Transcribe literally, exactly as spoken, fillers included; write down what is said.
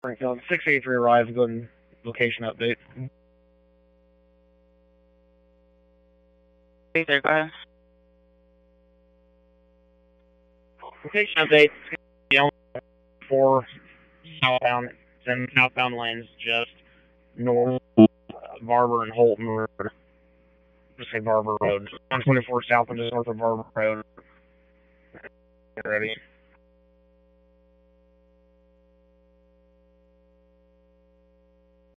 Springfield. six eighty-three arrived. Go ahead and location update. Hey there, go ahead. Location update. Four southbound, ten southbound lanes just north of Barber and Holton Road. Just say Barber Road. one twenty-four south and just north of Barber Road. Get ready.